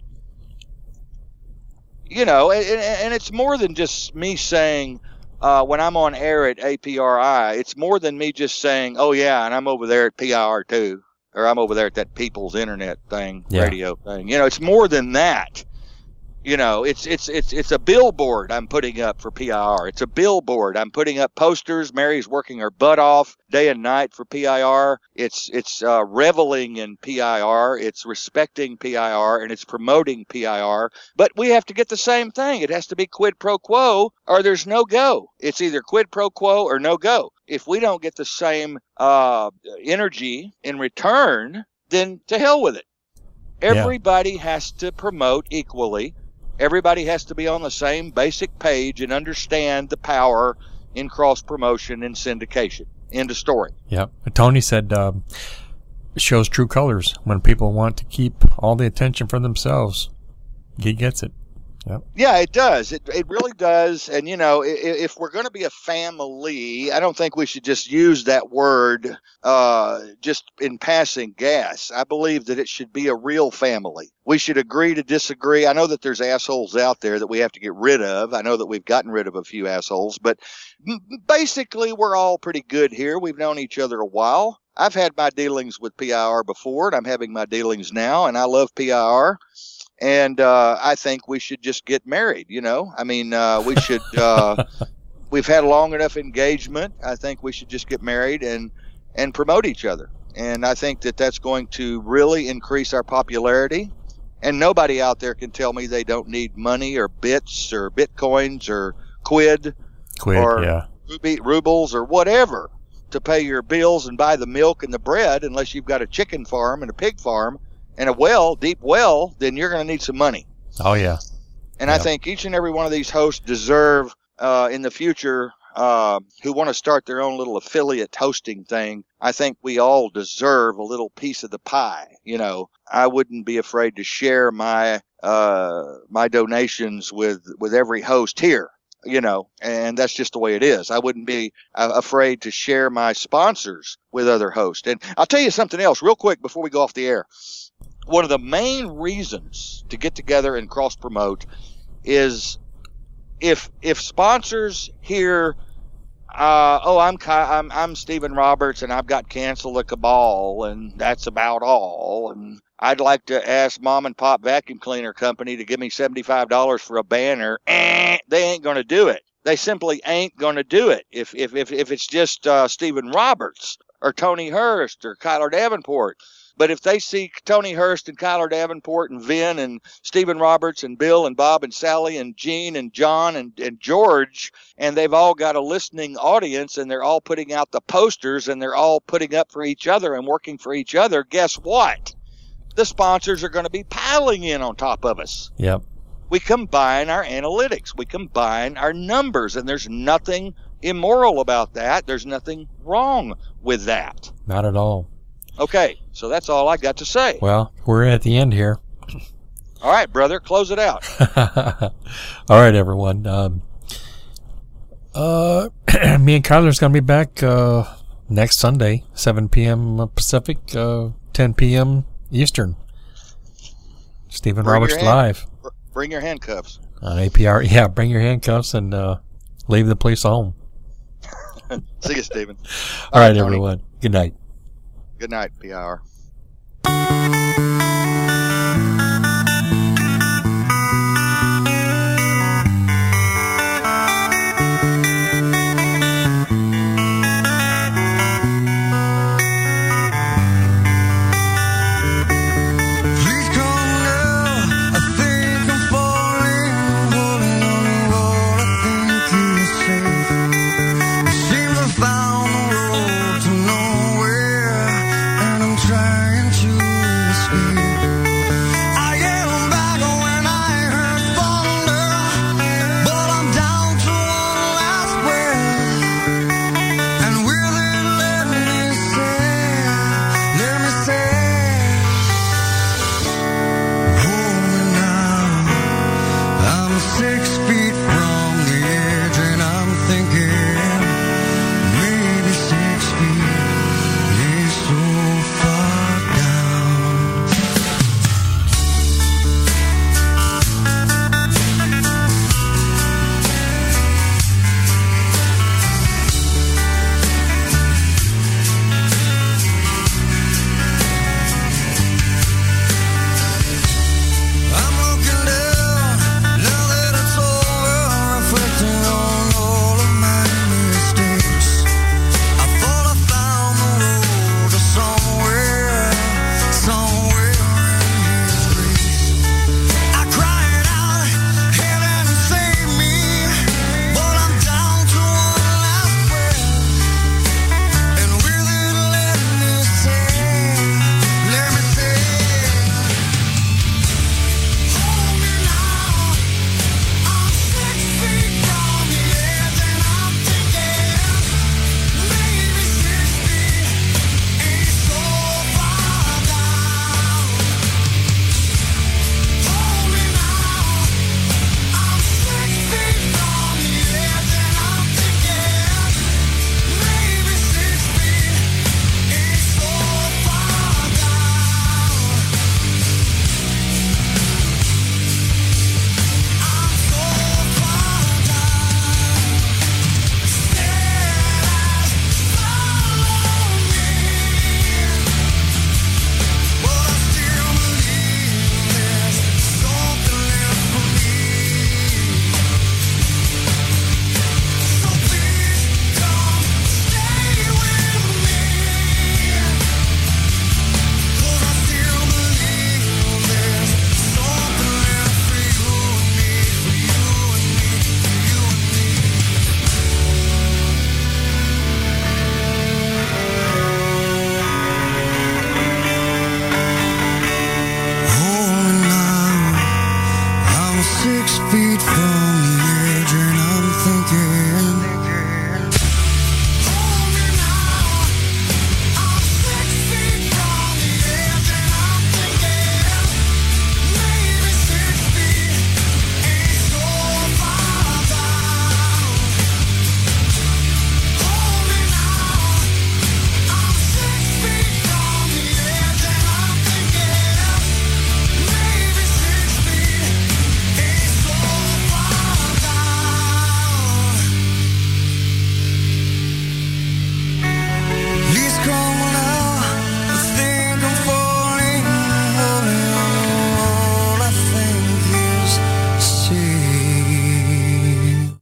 You know, and, and it's more than just me saying uh, when I'm on air at A P R I, it's more than me just saying, oh, yeah, and I'm over there at P I R too, or I'm over there at that People's Internet thing, yeah. radio thing. You know, it's more than that. You know, it's it's it's it's a billboard I'm putting up for P I R. It's a billboard. I'm putting up posters. Mary's working her butt off day and night for P I R. It's it's uh, reveling in P I R. It's respecting P I R, and it's promoting P I R. But we have to get the same thing. It has to be quid pro quo, or there's no go. It's either quid pro quo or no go. If we don't get the same uh, energy in return, then to hell with it. Everybody yeah. has to promote equally. Everybody has to be on the same basic page and understand the power in cross-promotion and syndication. End of story. Yep. Tony said uh, it shows true colors when people want to keep all the attention for themselves. He gets it. Yep. Yeah, it does. It it really does. And, you know, if, if we're going to be a family, I don't think we should just use that word uh, just in passing gas. I believe that it should be a real family. We should agree to disagree. I know that there's assholes out there that we have to get rid of. I know that we've gotten rid of a few assholes, but basically we're all pretty good here. We've known each other a while. I've had my dealings with P I R before, and I'm having my dealings now, and I love P I R. And uh, I think we should just get married, you know. I mean, uh, we should, uh, we've had long enough engagement. I think we should just get married and, and promote each other. And I think that that's going to really increase our popularity. And nobody out there can tell me they don't need money or bits or bitcoins or quid, quid or yeah. ruby, rubles or whatever to pay your bills and buy the milk and the bread, unless you've got a chicken farm and a pig farm and a well, deep well, then you're going to need some money. Oh, yeah. And yeah. I think each and every one of these hosts deserve uh, in the future uh, who want to start their own little affiliate hosting thing, I think we all deserve a little piece of the pie. You know, I wouldn't be afraid to share my uh, my donations with, with every host here. You know, and that's just the way it is. I wouldn't be uh, afraid to share my sponsors with other hosts. And I'll tell you something else real quick before we go off the air. One of the main reasons to get together and cross promote is if if sponsors hear, uh, oh, I'm I'm I'm Stephen Roberts and I've got Cancel the Cabal and that's about all, and I'd like to ask Mom and Pop Vacuum Cleaner Company to give me seventy-five dollars for a banner. Eh, they ain't going to do it. They simply ain't going to do it. If if if, if it's just uh, Stephen Roberts or Tony Hurst or Kyler Davenport. But if they see Tony Hurst and Kyler Davenport and Vin and Stephen Roberts and Bill and Bob and Sally and Gene and John and, and George, and they've all got a listening audience and they're all putting out the posters and they're all putting up for each other and working for each other, guess what? The sponsors are going to be piling in on top of us. Yep. We combine our analytics. We combine our numbers, and there's nothing immoral about that. There's nothing wrong with that. Not at all. Okay, so that's all I got to say. Well, we're at the end here. All right, brother, close it out. All right, everyone. Um, uh, me and Kyler's going to be back uh, next Sunday, seven p.m. Pacific, uh, ten p.m. Eastern. Stephen Bring Roberts hand, Live. Bring your handcuffs. On A P R. Yeah, bring your handcuffs and uh, leave the police home. See you, Stephen. All, All right, right everyone. Good night. Good night, P R.